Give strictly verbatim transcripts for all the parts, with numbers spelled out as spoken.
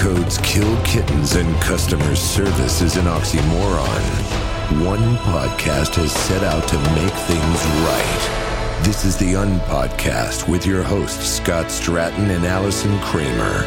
codes kill kittens and customer service is an oxymoron, one podcast has set out to make things right. This is the Unpodcast with your hosts, Scott Stratton and Allison Kramer.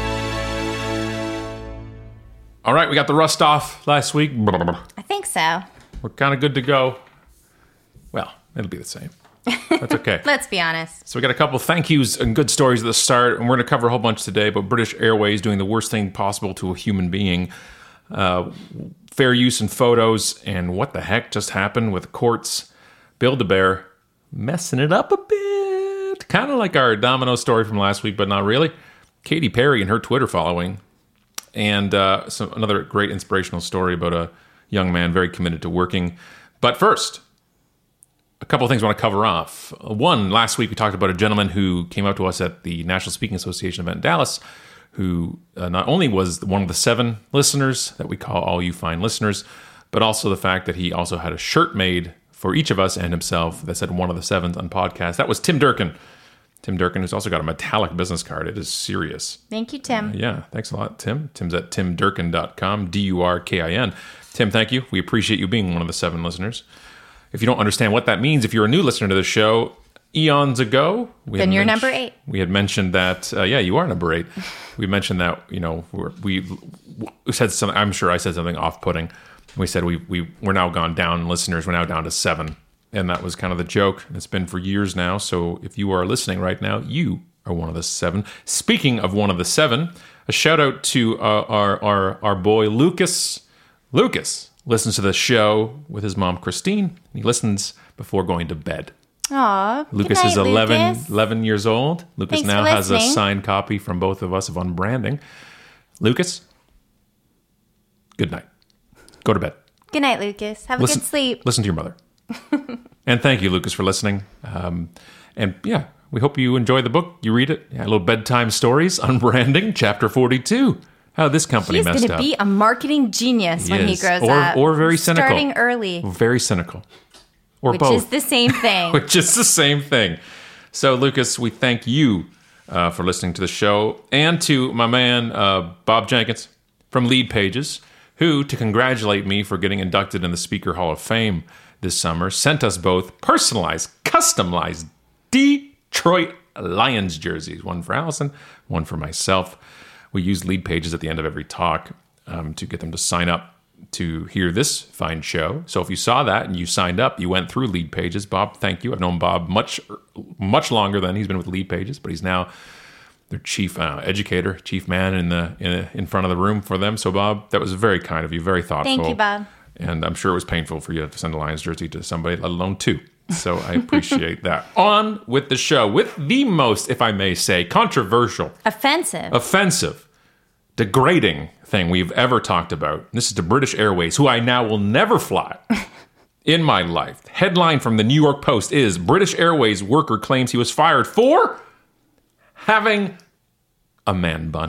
All right, we got the rust off last week. I think so. We're kind of good to go. Well, it'll be the same. That's okay. Let's be honest. So we got a couple thank yous and good stories at the start, and we're going to cover a whole bunch today, but British Airways doing the worst thing possible to a human being. Uh, fair use in photos, and what the heck just happened with courts. Build-A-Bear messing it up a bit. Kind of like our Domino story from last week, but not really. Katy Perry and her Twitter following. And uh, some, another great inspirational story about a young man very committed to working. But first, a couple of things I want to cover off. One, last week we talked about a gentleman who came out to us at the National Speaking Association event in Dallas, who uh, not only was one of the seven listeners that we call All You Fine Listeners, but also the fact that he also had a shirt made for each of us and himself that said one of the sevens on podcast. That was Tim Durkin. Tim Durkin, who's also got a metallic business card. It is serious. Thank you, Tim. Uh, yeah, thanks a lot, Tim. Tim's at tim durkin dot com, D U R K I N. Tim, thank you. We appreciate you being one of the seven listeners. If you don't understand what that means, if you're a new listener to the show, eons ago, we then had you're men- number eight. We had mentioned that, uh, yeah, you are number eight. We mentioned that, you know, we're, we we said something. I'm sure I said something off-putting. We said we we we're now gone down listeners. We're now down to seven, and that was kind of the joke. It's been for years now. So if you are listening right now, you are one of the seven. Speaking of one of the seven, a shout out to uh, our our our boy Lucas. Lucas listens to the show with his mom, Christine, and he listens before going to bed. Aw, Lucas good night, is eleven, Lucas. eleven years old. Lucas Thanks now for has a listening. signed copy from both of us of Unbranding. Lucas, good night. Go to bed. Good night, Lucas. Have Listen, a good sleep. Listen to your mother. And thank you, Lucas, for listening. Um, and yeah, we hope you enjoy the book. You read it. Yeah, a little bedtime stories, Unbranding, chapter forty-two. How this company He's messed going up. to be a marketing genius when he Yes. grows or, up. Or very cynical. Starting early. Very cynical. Or Which both. is the same thing. Which is the same thing. So, Lucas, we thank you uh, for listening to the show, and to my man, uh, Bob Jenkins from Lead Pages, who, to congratulate me for getting inducted in the Speaker Hall of Fame this summer, sent us both personalized, customized Detroit Lions jerseys. One for Allison, one for myself. We use Lead Pages at the end of every talk um, to get them to sign up to hear this fine show. So if you saw that and you signed up, you went through Lead Pages. Bob, thank you. I've known Bob much, much longer than he's been with Lead Pages, but he's now their chief uh, educator, chief man in the in, in front of the room for them. So Bob, that was very kind of you, very thoughtful. Thank you, Bob. And I'm sure it was painful for you to send a Lions jersey to somebody, let alone two. So I appreciate that. On with the show, with the most, if I may say, controversial, Offensive. offensive, degrading thing we've ever talked about. This is the British Airways, who I now will never fly in my life. Headline from the New York Post is, British Airways worker claims he was fired for having a man bun.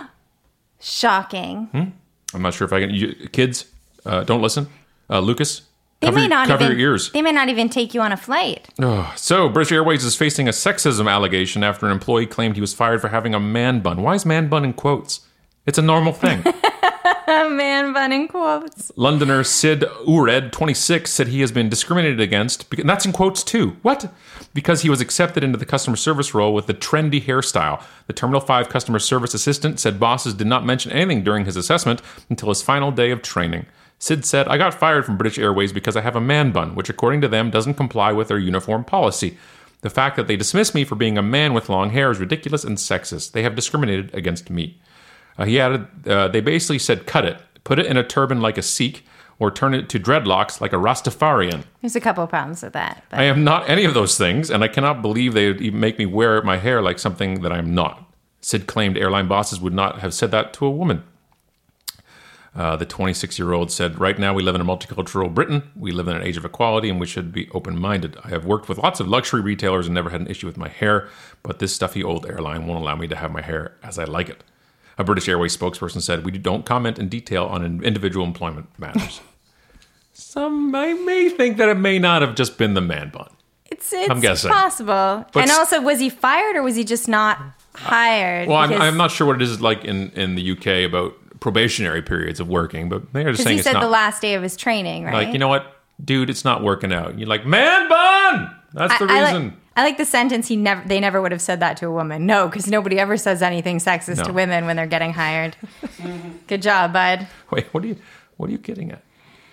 Shocking. Hmm? I'm not sure if I can... You, kids, uh, don't listen. Uh, Lucas, They cover, may not cover even, your ears. They may not even take you on a flight. Oh, so, British Airways is facing a sexism allegation after an employee claimed he was fired for having a man bun. Why is man bun in quotes? It's a normal thing. A man bun in quotes. Londoner Sid Ured, twenty-six, said he has been discriminated against, and that's in quotes too. What? Because he was accepted into the customer service role with the trendy hairstyle. The Terminal five customer service assistant said bosses did not mention anything during his assessment until his final day of training. Sid said, I got fired from British Airways because I have a man bun, which according to them doesn't comply with their uniform policy. The fact that they dismiss me for being a man with long hair is ridiculous and sexist. They have discriminated against me. Uh, he added, uh, they basically said, cut it, put it in a turban like a Sikh, or turn it to dreadlocks like a Rastafarian. There's a couple of problems with that. But. I am not any of those things, and I cannot believe they would even make me wear my hair like something that I'm not. Sid claimed airline bosses would not have said that to a woman. Uh, the twenty-six-year-old said, right now we live in a multicultural Britain. We live in an age of equality, and we should be open-minded. I have worked with lots of luxury retailers and never had an issue with my hair, but this stuffy old airline won't allow me to have my hair as I like it. A British Airways spokesperson said, we don't comment in detail on individual employment matters. Some I may think that it may not have just been the man bun. It's, it's I'm guessing. possible. But and s- also, was he fired or was he just not hired. Well, I'm, because- I'm not sure what it is like in, in the U K about probationary periods of working, but they're just Because saying he it's said not the last day of his training, right? like, you know what, dude, it's not working out. You're like, man bun! That's the I, I reason. like, I like the sentence. He never. They never would have said that to a woman. No, because nobody ever says anything sexist No. to women when they're getting hired. Good job, bud. Wait, what are you what are you getting at?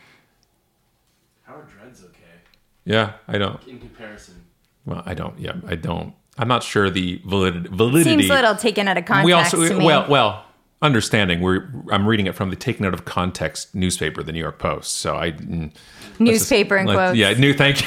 Howard Dredd's okay Yeah, I don't. in comparison. Well, I don't. Yeah, I don't. I'm not sure the valid, validity. Seems a little taken out of context we also to me. well well understanding. We're I'm reading it from the taken out of context newspaper, the New York Post. So I mm, Newspaper in let's- quotes. Yeah, new. Thank you.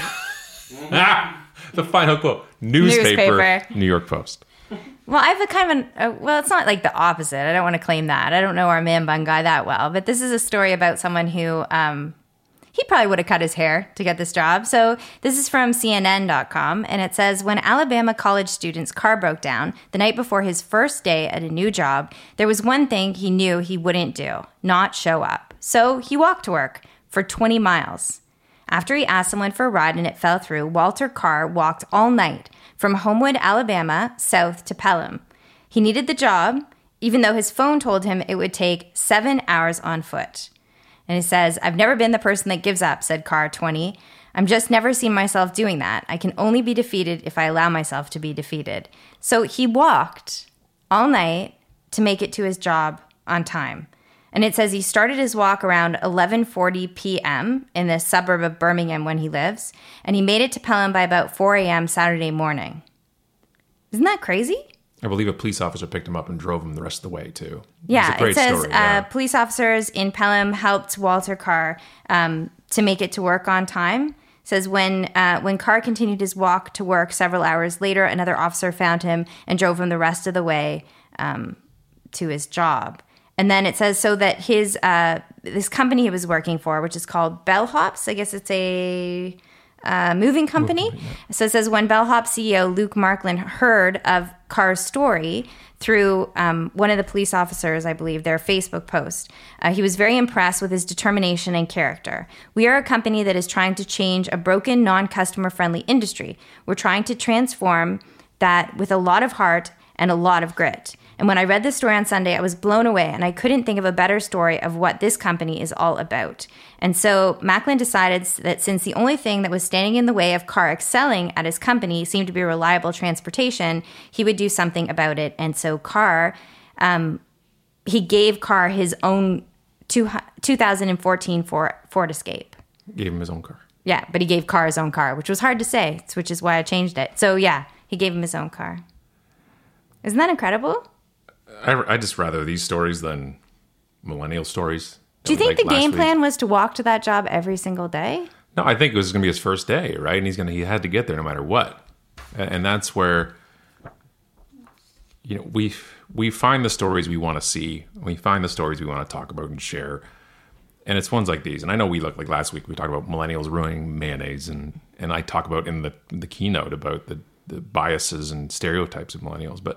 ah, the final quote. Newspaper, Newspaper. New York Post. Well, I have a kind of an, uh, well, it's not like the opposite. I don't want to claim that. I don't know our man bun guy that well, but this is a story about someone who, um, he probably would have cut his hair to get this job. So this is from C N N dot com, and it says, when Alabama college student's car broke down the night before his first day at a new job, there was one thing he knew he wouldn't do, not show up. So he walked to work for twenty miles. After he asked someone for a ride and it fell through, Walter Carr walked all night from Homewood, Alabama, south to Pelham. He needed the job, even though his phone told him it would take seven hours on foot. And he says, I've never been the person that gives up, said Carr, twenty. I'm just never seen myself doing that. I can only be defeated if I allow myself to be defeated. So he walked all night to make it to his job on time. And it says he started his walk around eleven forty p.m. in the suburb of Birmingham when he lives, and he made it to Pelham by about four a.m. Saturday morning. Isn't that crazy? I believe a police officer picked him up and drove him the rest of the way too. Yeah, it's a great it says story. uh, yeah. police officers in Pelham helped Walter Carr um, to make it to work on time. It says when uh, when Carr continued his walk to work several hours later, another officer found him and drove him the rest of the way um, to his job. And then it says so that his uh, this company he was working for, which is called Bellhops, I guess it's a uh, moving company. Moving, yeah. So it says when Bellhop C E O Luke Markland heard of Carr's story through um, one of the police officers, I believe, their Facebook post, uh, he was very impressed with his determination and character. We are a company that is trying to change a broken, non-customer friendly industry. We're trying to transform that with a lot of heart and a lot of grit. And when I read this story on Sunday, I was blown away, and I couldn't think of a better story of what this company is all about. And so Macklin decided that since the only thing that was standing in the way of Carr excelling at his company seemed to be reliable transportation, he would do something about it. And so Carr, um, he gave Carr his own two, two thousand fourteen Ford, Ford Escape. Gave him his own car. Yeah, but he gave Carr his own car, which was hard to say, which is why I changed it. So yeah, he gave him his own car. Isn't that incredible? I, I just rather these stories than millennial stories. Do you think Like the last game week. plan was to walk to that job every single day? No, I think it was going to be his first day, right? And he's going to he had to get there no matter what, and, and that's where you know we we find the stories we want to see, we find the stories we want to talk about and share, and it's ones like these. And I know we look like last week we talked about millennials ruining mayonnaise, and and I talk about in the the keynote about the the biases and stereotypes of millennials, but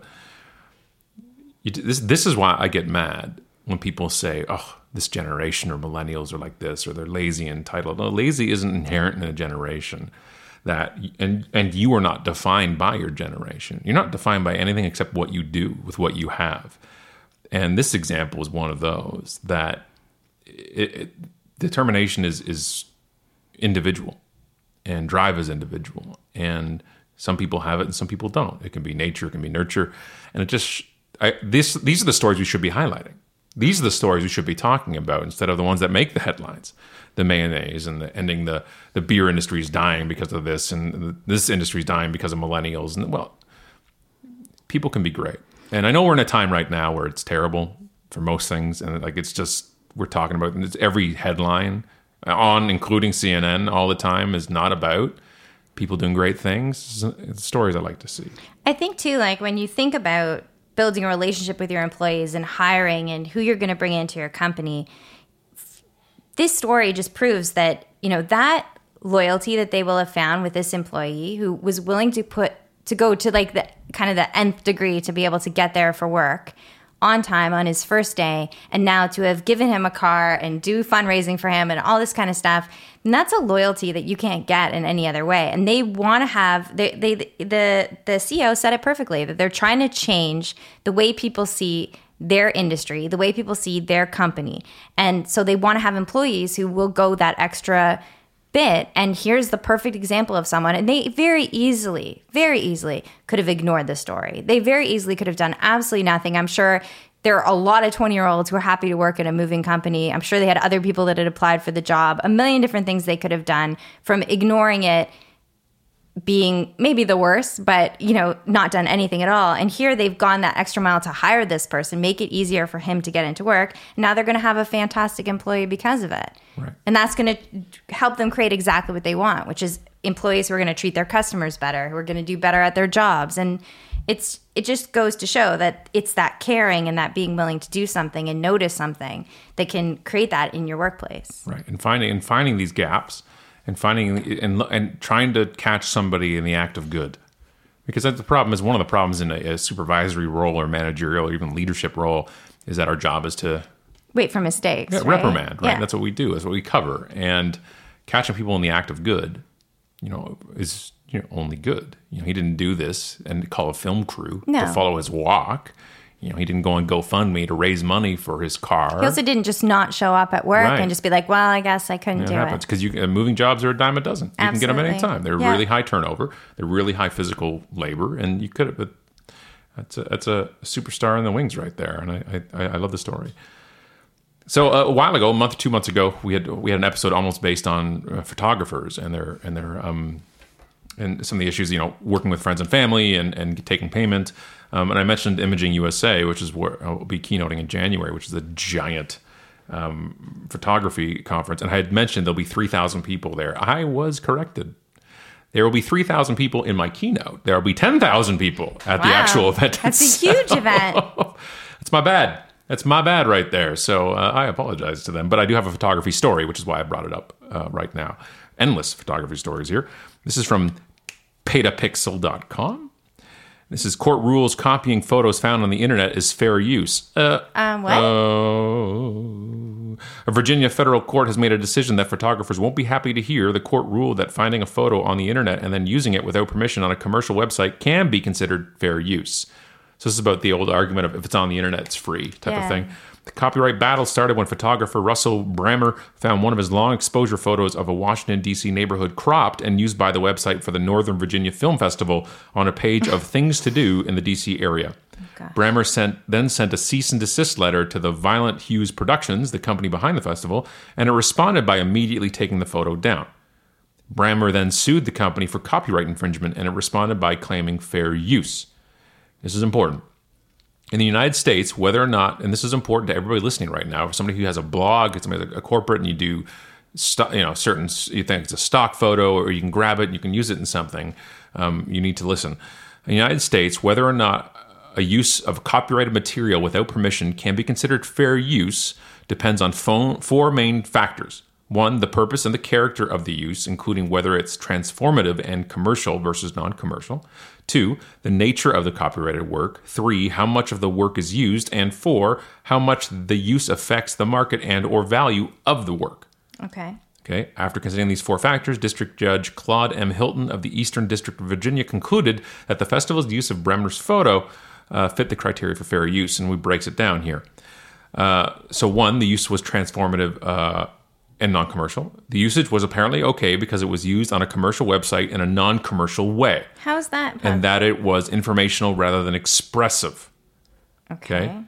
you, this this is why I get mad when people say, "Oh, this generation or millennials are like this, or they're lazy and entitled." No, lazy isn't inherent in a generation. That and and you are not defined by your generation. You're not defined by anything except what you do with what you have. And this example is one of those that it, it, determination is is individual, and drive is individual, and some people have it and some people don't. It can be nature, it can be nurture, and it just I, this these are the stories we should be highlighting. These are the stories we should be talking about instead of the ones that make the headlines. The mayonnaise and the ending the, the beer industry is dying because of this, and the, this industry is dying because of millennials. And well, people can be great. And I know we're in a time right now where it's terrible for most things. And like, it's just, we're talking about it's every headline on, including C N N all the time, is not about people doing great things. It's stories I like to see. I think too, like when you think about building a relationship with your employees and hiring and who you're going to bring into your company, this story just proves that, you know, that loyalty that they will have found with this employee who was willing to put to go to like the kind of the nth degree to be able to get there for work on time on his first day, and now to have given him a car and do fundraising for him and all this kind of stuff. And that's a loyalty that you can't get in any other way. And they want to have they, they the the C E O said it perfectly, that they're trying to change the way people see their industry, the way people see their company. And so they want to have employees who will go that extra bit. And here's the perfect example of someone. And they very easily, very easily could have ignored the story. They very easily could have done absolutely nothing. I'm sure there are a lot of twenty-year-olds who are happy to work at a moving company. I'm sure they had other people that had applied for the job, a million different things they could have done, from ignoring it being maybe the worst, but, you know, not done anything at all. And here they've gone that extra mile to hire this person, make it easier for him to get into work. Now they're going to have a fantastic employee because of it. Right. And that's going to help them create exactly what they want, which is employees who are going to treat their customers better, who are going to do better at their jobs. And it's it just goes to show that it's that caring and that being willing to do something and notice something that can create that in your workplace. Right. And finding and finding these gaps and finding and and trying to catch somebody in the act of good. Because that's the problem is one of the problems in a, a supervisory role or managerial or even leadership role is that our job is to wait for mistakes. Yeah, right? reprimand, right? Yeah. That's what we do. That's what we cover. And catching people in the act of good, you know, is you know only good. You know, he didn't do this and call a film crew No. to follow his walk. You know, he didn't go on GoFundMe to raise money for his car. He also didn't just not show up at work Right. and just be like, well, I guess I couldn't It do happens it. because you uh, moving jobs are a dime a dozen. You can get them at any Absolutely. time. They're Yeah. really high turnover. They're really high physical labor, and you could have. But that's a that's a superstar in the wings right there, and I I, I love the story. So uh, a while ago, a month, two months ago, we had we had an episode almost based on uh, photographers and their and their um and some of the issues, you know, working with friends and family and and taking payment. Um, and I mentioned Imaging U S A, which is where I'll be keynoting in January, which is a giant um, photography conference. And I had mentioned there'll be three thousand people there. I was corrected. There will be three thousand people in my keynote. There will be ten thousand people at the Wow. actual event. That's a itself. huge event. That's my bad. That's my bad right there. So uh, I apologize to them. But I do have a photography story, which is why I brought it up uh, right now. Endless photography stories here. This is from petapixel dot com. This is court rules copying photos found on the internet is fair use. Uh, Um, what? Oh. A Virginia federal court has made a decision that photographers won't be happy to hear. The court ruled that finding a photo on the internet and then using it without permission on a commercial website can be considered fair use. So this is about the old argument of if it's on the internet, it's free type Yeah. of thing. The copyright battle started when photographer Russell Brammer found one of his long exposure photos of a Washington, D C neighborhood cropped and used by the website for the Northern Virginia Film Festival on a page of things to do in the D C area. gosh. Brammer sent, then sent a cease and desist letter to the Violent Hues Productions, the company behind the festival, and it responded by immediately taking the photo down. Brammer then sued the company for copyright infringement, and it responded by claiming fair use. This is important. In the United States, whether or not, and this is important to everybody listening right now, for somebody who has a blog, it's somebody like a corporate, and you do, st- you know, certain, you think it's a stock photo, or you can grab it and you can use it in something, um, you need to listen. In the United States, whether or not a use of copyrighted material without permission can be considered fair use depends on phone, four main factors. One, the purpose and the character of the use, including whether it's transformative and commercial versus non-commercial. Two, the nature of the copyrighted work. Three, how much of the work is used. And four, how much the use affects the market and or value of the work. Okay. Okay. After considering these four factors, District Judge Claude M. Hilton of the Eastern District of Virginia concluded that the festival's use of Brammer's photo uh, fit the criteria for fair use, and we breaks it down here. Uh, so one, the use was transformative uh, and non-commercial. The usage was apparently okay because it was used on a commercial website in a non-commercial way, How's that? and that it was informational rather than expressive. okay. okay.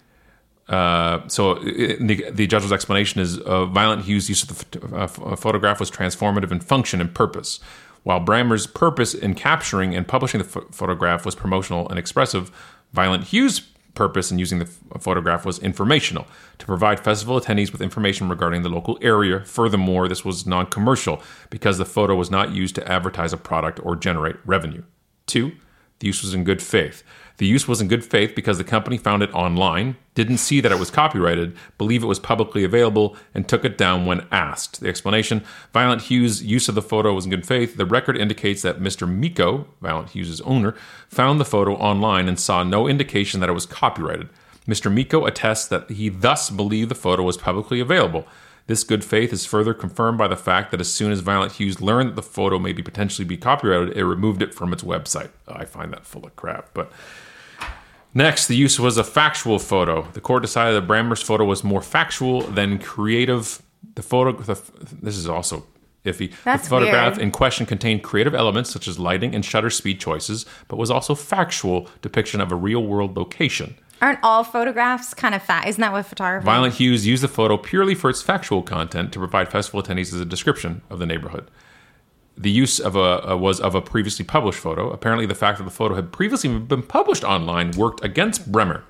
Uh, so it, the, the judge's explanation is uh, Violent Hues' use of the ph- uh, f- photograph was transformative in function and purpose, while Brammer's purpose in capturing and publishing the ph- photograph was promotional and expressive. Violent Hues' purpose in using the f- photograph was informational, to provide festival attendees with information regarding the local area. Furthermore, this was non-commercial because the photo was not used to advertise a product or generate revenue. Two, the use was in good faith. The use was in good faith because the company found it online, didn't see that it was copyrighted, believe it was publicly available, and took it down when asked. The explanation, Violent Hues' use of the photo was in good faith. The record indicates that Mister Miko, Violent Hues' owner, found the photo online and saw no indication that it was copyrighted. Mister Miko attests that he thus believed the photo was publicly available. This good faith is further confirmed by the fact that as soon as Violent Hughes learned that the photo may be potentially be copyrighted, it removed it from its website. I find that full of crap. But next, the use was a factual photo. The court decided that Brammer's photo was more factual than creative. The photo, the, this is also iffy. That's the photograph weird. in question contained creative elements such as lighting and shutter speed choices, but was also factual depiction of a real-world location. Aren't all photographs kind of fat? Isn't that what photography? Violent Hughes used the photo purely for its factual content to provide festival attendees as a description of the neighborhood. The use of a, a was of a previously published photo. Apparently, the fact that the photo had previously been published online worked against Bremer.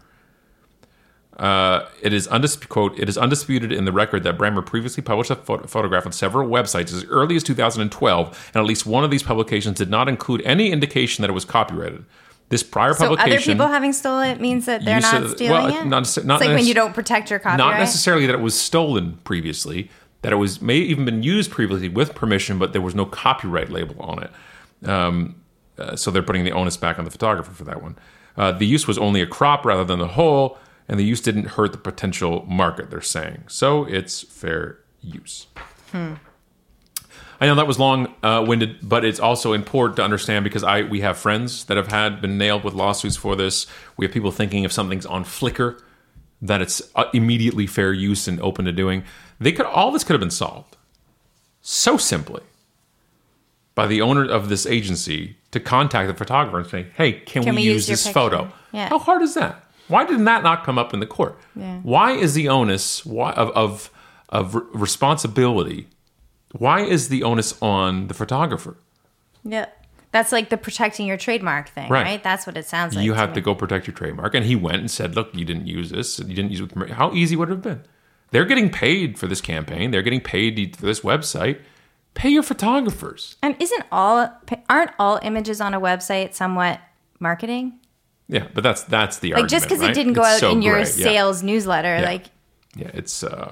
Uh, it is undis- quote, it is undisputed in the record that Bremer previously published a photo- photograph on several websites as early as two thousand twelve, and at least one of these publications did not include any indication that it was copyrighted. This prior so publication... other people having stolen it means that they're use not of- stealing well, it? not- it's not like when necess- you don't protect your copyright? Not necessarily that it was stolen previously, that it was may even been used previously with permission, but there was no copyright label on it. Um, uh, so they're putting the onus back on the photographer for that one. Uh, the use was only a crop rather than the whole, and the use didn't hurt the potential market, they're saying. So it's fair use. Hmm. I know that was long-winded, but it's also important to understand because I we have friends that have had been nailed with lawsuits for this. We have people thinking if something's on Flickr, that it's immediately fair use and open to doing. They could all this could have been solved so simply by the owner of this agency to contact the photographer and say, "Hey, can, Can we, we use, use your this picture?" photo?" Yeah. How hard is that? Why did that not come up in the court? Yeah. Why is the onus why, of of of responsibility? Why is the onus on the photographer? Yeah. That's like the protecting your trademark thing, Right. right? That's what it sounds like. You to have me. to go protect your trademark. And he went and said, look, you didn't use this. You didn't use it with permission. How easy would it have been? They're getting paid for this campaign. They're getting paid for this website. Pay your photographers. And isn't all aren't all images on a website somewhat marketing? Yeah, but that's that's the Like argument, just because right? it didn't go It's out so in your gray. Yeah. sales newsletter, Yeah. like Yeah, it's... Uh...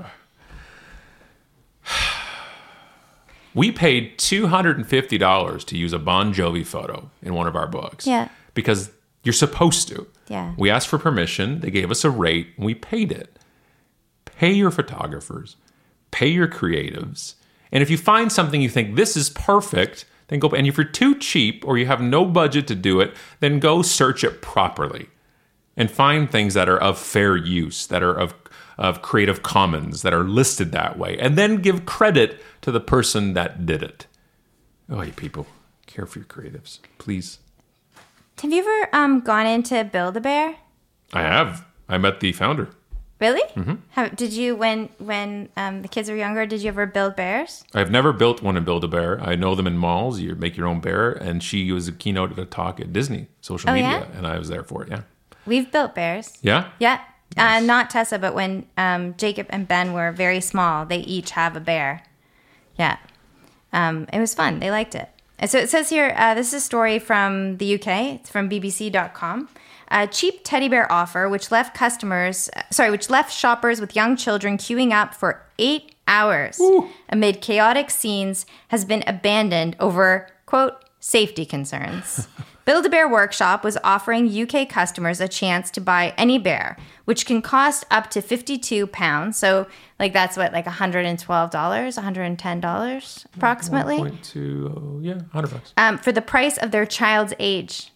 We paid two hundred fifty dollars to use a Bon Jovi photo in one of our books. Yeah. Because you're supposed to. Yeah. We asked for permission. They gave us a rate. And we paid it. Pay your photographers. Pay your creatives. And if you find something you think, this is perfect, then go. And if you're too cheap or you have no budget to do it, then go search it properly. And find things that are of fair use, that are of of Creative Commons, that are listed that way, and then give credit to the person that did it. Oh, you people, care for your creatives, please. have you ever um, gone into Build-A-Bear? I have. I met the founder. Really? Mm-hmm. How, did you, when when um, the kids were younger, did you ever build bears? I've never built one in Build-A-Bear. I know them in malls. You make your own bear, and she was a keynote at a talk at Disney social Oh, media, yeah? and I was there for it. Yeah. We've built bears. Yeah. Yeah. Uh, not Tessa, but when um, Jacob and Ben were very small, they each have a bear. Yeah. Um, it was fun. They liked it. And so it says here, uh, this is a story from the U K. It's from B B C dot com. A cheap teddy bear offer, which left customers, uh, sorry, which left shoppers with young children queuing up for eight hours Ooh. amid chaotic scenes, has been abandoned over, quote, safety concerns. Build-A-Bear Workshop was offering U K customers a chance to buy any bear, which can cost up to fifty-two pounds. So, like, that's what, like one hundred twelve dollars, one hundred ten dollars approximately, one point two, oh, yeah, one hundred bucks. um, for the price of their child's age.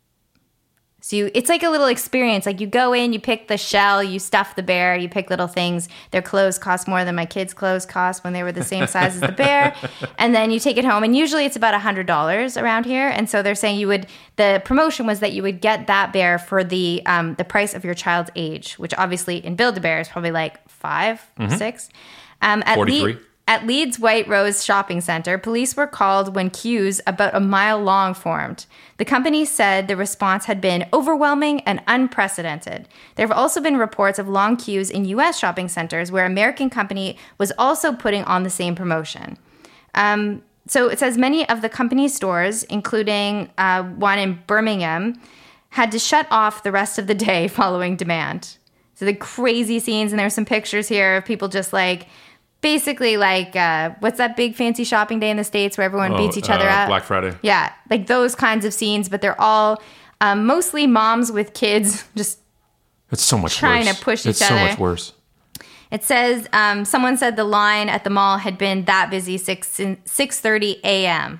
So you, it's like a little experience. Like you go in, you pick the shell, you stuff the bear, you pick little things. Their clothes cost more than my kids' clothes cost when they were the same size as the bear. And then you take it home. And usually it's about one hundred dollars around here. And so they're saying you would, the promotion was that you would get that bear for the um, the price of your child's age, which obviously in Build-A-Bear is probably like five, mm-hmm. six. Um, at forty-three. Le- At Leeds White Rose Shopping Centre, police were called when queues about a mile long formed. The company said the response had been overwhelming and unprecedented. There have also been reports of long queues in U S shopping centers where American company was also putting on the same promotion. Um, so it says many of the company's stores, including uh, one in Birmingham, had to shut off the rest of the day following demand. So the crazy scenes, and there's some pictures here of people just like... Basically, like, uh, what's that big fancy shopping day in the States where everyone Oh, beats each other uh, up? Black Friday. Yeah, like those kinds of scenes, but they're all um, mostly moms with kids just It's so much trying worse. to push it's each other. It's so much worse. It says um, someone said the line at the mall had been that busy six six thirty a.m.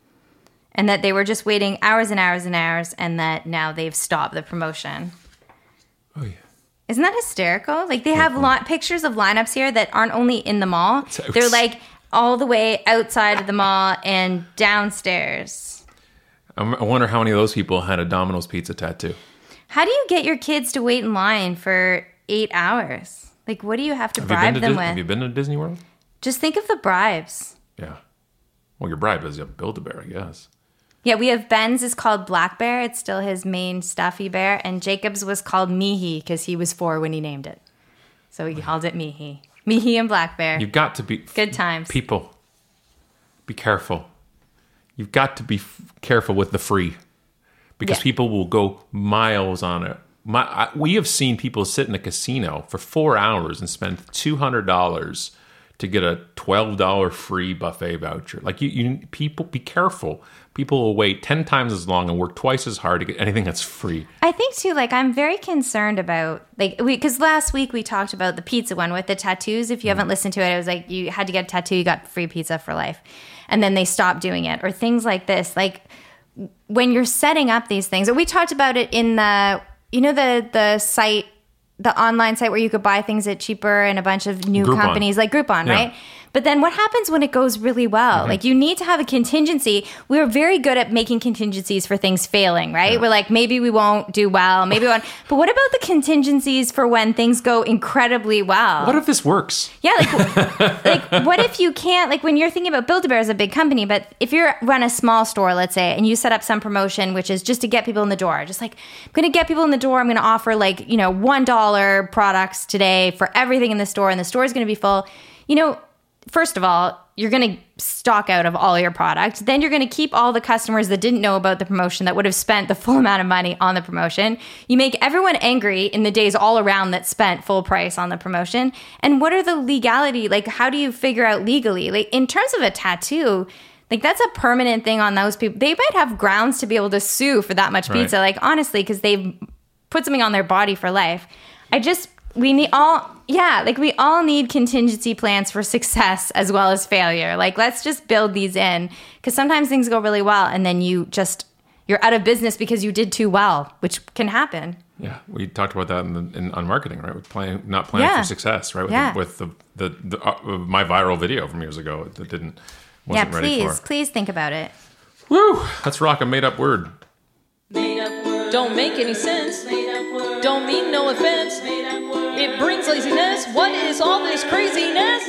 and that they were just waiting hours and hours and hours, and that now they've stopped the promotion. Oh yeah. Isn't that hysterical? Like they have li- pictures of lineups here that aren't only in the mall. They're like all the way outside of the mall and downstairs. I wonder how many of those people had a Domino's pizza tattoo. How do you get your kids to wait in line for eight hours? Like, what do you have to have bribe to them Dis- with? Have you been to Disney World? Just think of the bribes. Yeah. Well, your bribe is a Build-A-Bear, I guess. Yeah, we have Ben's is called Black Bear. It's still his main stuffy bear. And Jacob's was called Mihi because he was four when he named it. So he called it Mihi. Mihi and Black Bear. You've got to be... Good times. People, be careful. You've got to be f- careful with the free. Because Yeah. people will go miles on it. My, I, we have seen people sit in a casino for four hours and spend two hundred dollars to get a twelve dollars free buffet voucher. Like, you, you, people, be careful. People will wait ten times as long and work twice as hard to get anything that's free. I think, too, like, I'm very concerned about, like, we because last week we talked about the pizza one with the tattoos. If you haven't listened to it, it was like you had to get a tattoo, you got free pizza for life. And then they stopped doing it. Or things like this. Like, when you're setting up these things, or we talked about it in the... You know the the site, the online site where you could buy things at cheaper and a bunch of new Groupon. companies like Groupon, Yeah. right? But then what happens when it goes really well? Mm-hmm. Like you need to have a contingency. We are very good at making contingencies for things failing, right? Yeah. We're like, maybe we won't do well, maybe we won't. But what about the contingencies for when things go incredibly well? What if this works? Yeah, like, like what if you can't, like when you're thinking about Build-A-Bear as a big company, but if you run a small store, let's say, and you set up some promotion, which is just to get people in the door, just like, I'm going to get people in the door, I'm going to offer like, you know, one dollar products today for everything in the store, and the store is going to be full. You know, first of all, you're going to stock out of all your products. Then you're going to keep all the customers that didn't know about the promotion that would have spent the full amount of money on the promotion. You make everyone angry in the days all around that spent full price on the promotion. And what are the legality? Like, how do you figure out legally? Like, in terms of a tattoo, like, that's a permanent thing on those people. They might have grounds to be able to sue for that much Right. pizza. Like, honestly, because they've put something on their body for life. I just... We need all, yeah, like we all need contingency plans for success as well as failure. Like, let's just build these in, because sometimes things go really well and then you just, you're out of business because you did too well, which can happen. Yeah, we talked about that in, the, in on marketing, right? With planning, not planning Yeah. for success, right? With, Yeah. the, with the the, the uh, my viral video from years ago that didn't Yeah, wasn't ready please, for. please think about it. Woo! Let's rock a made up word. Don't make any sense. Don't mean no offense. It brings laziness. What is all this craziness?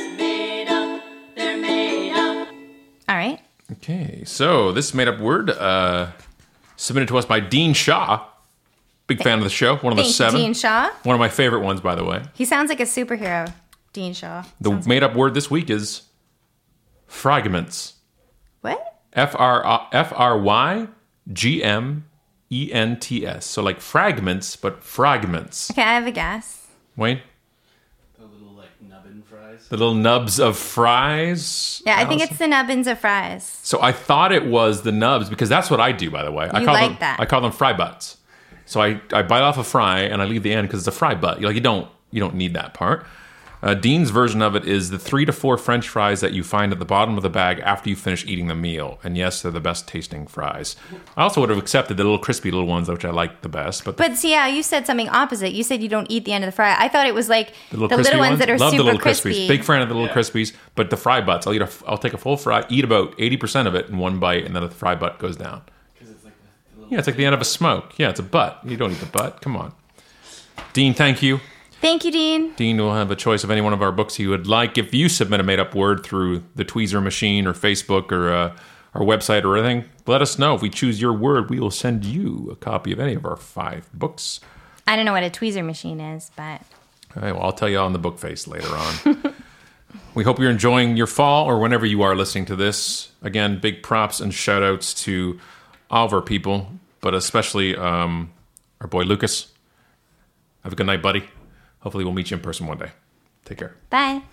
All right. Okay, so this made up word uh, submitted to us by Dean Shaw. Big fan of the show. One of the Thank you, seven. Dean Shaw. One of my favorite ones, by the way. He sounds like a superhero, Dean Shaw. The Sounds- made up word this week is fragments. What? F R F R Y G M E N T S. So like fragments, but fragments. Okay, I have a guess. Wayne? The little like nubbin fries. The little nubs of fries. Yeah, I think Allison? it's the nubbins of fries. So I thought it was the nubs because that's what I do, by the way. I You call like them, that. I call them fry butts. So I, I bite off a fry and I leave the end because it's a fry butt. You're like you don't you don't need that part. Uh, Dean's version of it is the three to four French fries that you find at the bottom of the bag after you finish eating the meal. And yes, they're the best tasting fries. I also would have accepted the little crispy little ones, which I like the best. But, the, But see, yeah, you said something opposite. You said you don't eat the end of the fry. I thought it was like the the little, little, crispy ones that are love super the little crispy. Crispies. Big fan of the little Yeah. Crispies. But the fry butts, I'll eat a, I'll take a full fry, eat about eighty percent of it in one bite, and then the fry butt goes down. Because it's like the, the little Yeah, it's like the end of a smoke. Yeah, it's a butt. You don't eat the butt. Come on. Dean, thank you. Thank you, Dean. Dean will have a choice of any one of our books he would like. If you submit a made-up word through the Tweezer machine or Facebook or uh, our website or anything, let us know. If we choose your word, we will send you a copy of any of our five books. I don't know what a tweezer machine is, but All right, well, I'll tell you on the book face later on. We hope you're enjoying your fall or whenever you are listening to this. Again, big props and shout-outs to all of our people, but especially um, our boy Lucas. Have a good night, buddy. Hopefully we'll meet you in person one day. Take care. bye.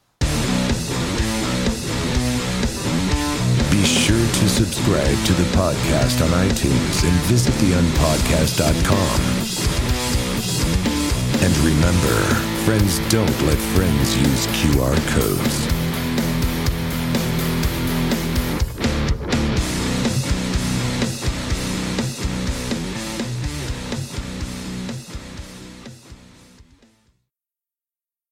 Be sure to subscribe to the podcast on iTunes and visit the unpodcast dot com. And remember, friends don't let friends use Q R codes.